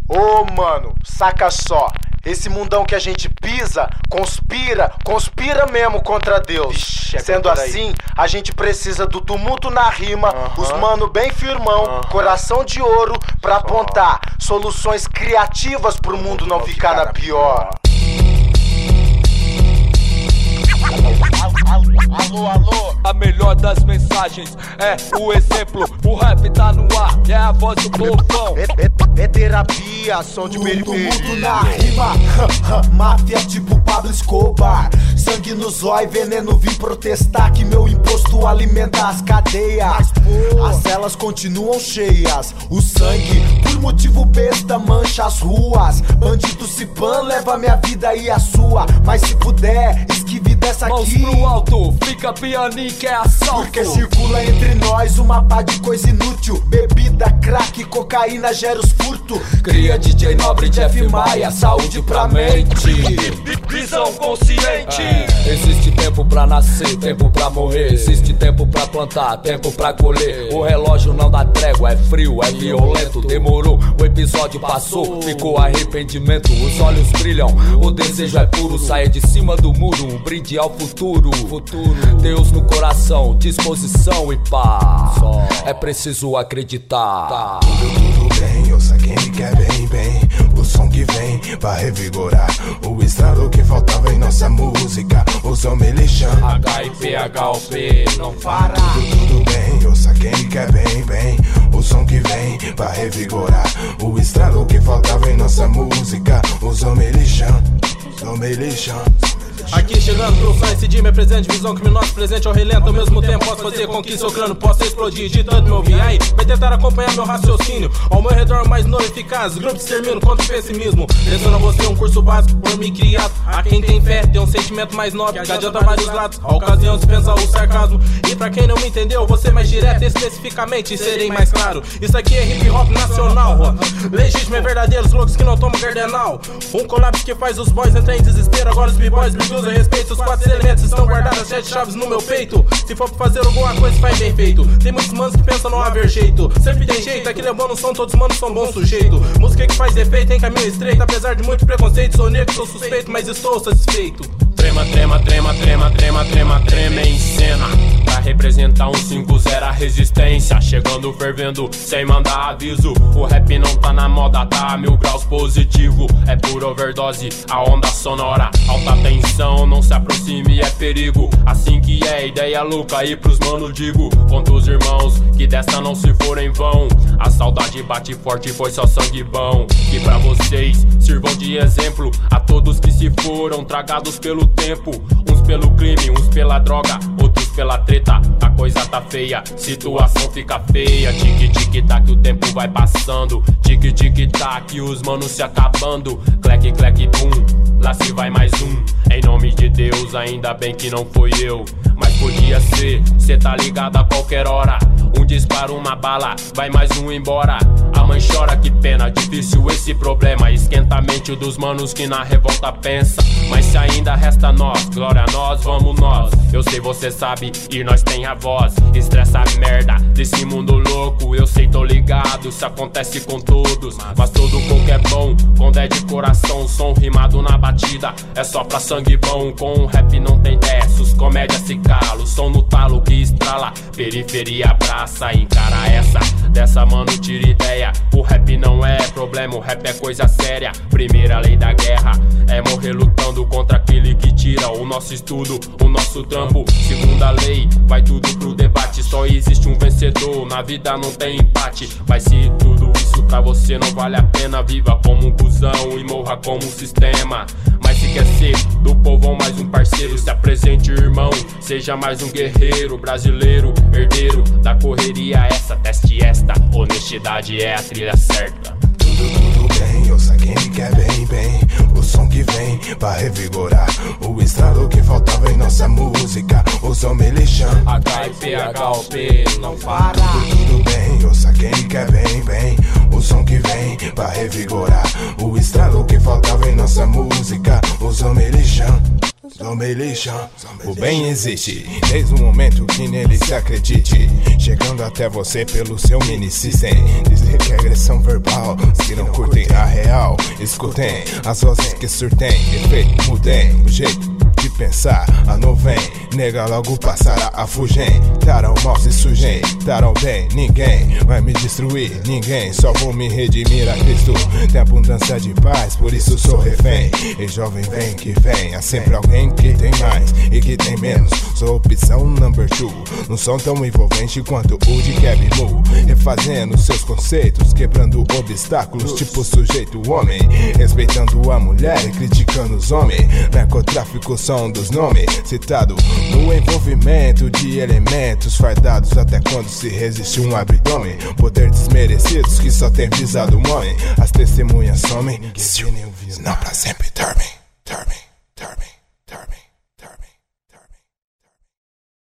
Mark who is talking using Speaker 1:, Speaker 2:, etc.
Speaker 1: Ô, mano, saca só. Esse mundão que a gente pisa, conspira mesmo contra Deus. Vixe, sendo assim, a gente precisa do tumulto na rima, os mano bem firmão, coração de ouro pra apontar soluções criativas pro mundo não ficar na pior.
Speaker 2: Alô, alô, a melhor das mensagens é o exemplo. O rap tá no ar, é a voz do povão.
Speaker 1: É terapia, som de periferia.
Speaker 3: Tumulto na rima, máfia tipo Pablo Escobar. Sangue no zóio, veneno, vim protestar que meu imposto alimenta as cadeias. As celas continuam cheias, o sangue, por motivo besta, mancha as ruas. Bandido Cipan leva minha vida e a sua, mas se puder, esquive dessa aqui.
Speaker 2: Mãos pro alto, fica pianinho que é assalto.
Speaker 3: Porque circula entre nós uma pá de coisa inútil. Bebida, crack, cocaína gera os furto.
Speaker 2: Cria DJ Nobre, Jeff Maia, saúde pra mente. Visão consciente. Existe tempo pra nascer, tempo pra morrer. Existe tempo pra plantar, tempo pra colher. O relógio não dá trégua, é frio, é violento. Demorou, o episódio passou, ficou arrependimento. Os olhos brilham, o desejo é puro. Saia de cima do muro, um brinde ao futuro. Deus no coração, disposição e paz. É preciso acreditar.
Speaker 4: Tudo bem, ouça quem quer bem. O som que vem vai revigorar o estralo que faltava em nossa música. O som me lixam.
Speaker 2: HIPHOP, não para.
Speaker 4: Tudo bem, ouça quem quer bem. O som que vem vai revigorar o estralo que faltava em nossa música. O som me lixam.
Speaker 5: Aqui chegando pro fã, esse dia me presente, visão criminosa presente ao relento. Ao mesmo tempo posso fazer com que seu crânio possa explodir de tanto me ouvir. Aí, vai tentar acompanhar meu raciocínio. Ao meu redor mais não eficaz, grupo de extermínio contra o pessimismo. Leciona você um curso básico por mim criado. A quem tem fé, tem um sentimento mais nobre que adianta vários lados. A ocasião dispensa o sarcasmo. E pra quem não me entendeu, vou ser mais direto especificamente, serei mais claro. Isso aqui é hip hop nacional, legítimo é verdadeiro, os loucos que não tomam cardenal. Um collab que faz os boys entrar em desespero. Agora os b-boys me usam respeito. Os 4 elementos estão guardados, 7 chaves no meu peito. Se for pra fazer alguma coisa, faz bem feito. Tem muitos manos que pensam não haver jeito. Sempre tem jeito, aqui levando som, todos os manos são bons sujeitos. Música que faz efeito em caminho estreito. Apesar de muito preconceito, sou negro, sou suspeito, mas estou satisfeito.
Speaker 6: Trema em cena pra representar um 5-0 a resistência. Chegando fervendo, sem mandar aviso. O rap não tá na moda, tá a 1000 graus positivo. É por overdose, a onda sonora. Alta tensão, não se aproxime, é perigo. Assim que é, ideia louca, e pros manos digo. Contra os irmãos, que dessa não se for em vão. A saudade bate forte, foi só sangue bom. Que pra vocês sirvam de exemplo a todos que se foram tragados pelo tempo. Uns pelo crime, uns pela droga, outros pela treta. A coisa tá feia, situação fica feia. Tic-tic-tac, o tempo vai passando. Tic-tic-tac, os manos se acabando. Clec, clec, pum, lá se vai mais um. Em nome de Deus, ainda bem que não foi eu. Mas podia ser, cê tá ligado a qualquer hora. Um disparo, uma bala, vai mais um embora. A mãe chora, que pena, difícil esse problema. Esquenta a mente dos manos que na revolta pensa. Mas se ainda resta nós, glória a nós, vamos nós. Eu sei, você sabe, e nós tem a voz. Estressa a merda desse mundo louco. Eu sei, tô ligado, isso acontece com todos. Mas todo coco é bom, quando é de coração. Som rimado na batida, é só pra sangue bom. Com o rap não tem versos, comédia se cala. O som no talo que estrala, periferia abraça. Encara essa, dessa mano tira ideia. O rap não é problema, o rap é coisa séria. Primeira lei da guerra é morrer lutando contra aquele que tira o nosso estudo, o nosso trampo. Segunda lei, vai tudo pro debate. Só existe um vencedor, na vida não tem empate. Mas se tudo isso pra você não vale a pena, viva como um cuzão e morra como um sistema. Mas se quer ser do povão mais um parceiro, se apresente, irmão, seja mais um guerreiro brasileiro, herdeiro da correria essa. Teste esta, honestidade é a trilha certa.
Speaker 4: Tudo bem, ouça quem quer bem. O som que vem vai revigorar o estralo que faltava em nossa música. O som me lixam.
Speaker 2: HIPHOP, não para.
Speaker 4: Tudo bem, ouça quem quer bem. O som que vem vai revigorar o estralo que faltava em nossa música. O som me lixam. Zombelation. O bem existe desde o momento que nele se acredite, chegando até você pelo seu mini-system. Dizer que é agressão verbal, se não curtem a real, escutem as vozes que surtem efeito, mudem o jeito de pensar, a não vem, nega logo passará a fugir. Tarão mal se sujem, tarão bem, ninguém vai me destruir, ninguém, só vou me redimir a Cristo. Tem abundância de paz, por isso sou refém. E jovem vem que vem, há sempre alguém que tem mais e que tem menos. Sou opção number 2, não são tão envolvente quanto o de Kevin Moo, refazendo seus conceitos, quebrando obstáculos tipo sujeito homem, respeitando a mulher e criticando os homens. Narcotráfico são dos nomes citado no envolvimento de elementos fardados até quando se resiste um abdômen. Poder desmerecidos que só tem visado um homem. As testemunhas somem, que se unem, não pra sempre dormem.